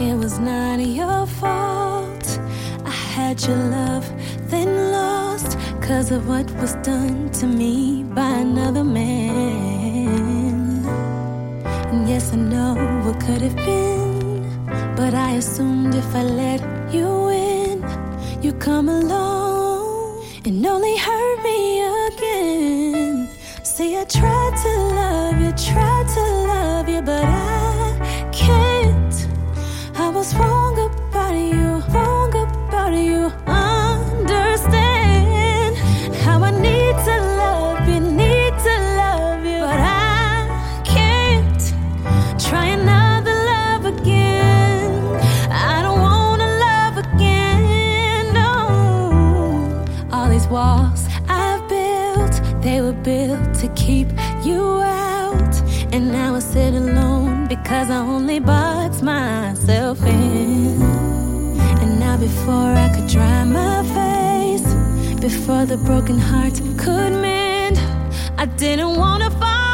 It was not your fault. I had your love, then lost 'cause of what was done to me by another man. And yes, I know what could have been, but I assumed if I let you in, you'd come along and only hurt me again. See, I tried to love you, but I can't. I was wrong about you, understand how I need to love you, but I can't. Try another love again. I don't wanna love again, no. All these walls I've built, they were built to keep you out. And now I sit alone because I only box myself in. And now before I could dry my face, before the broken heart could mend, I didn't wanna fall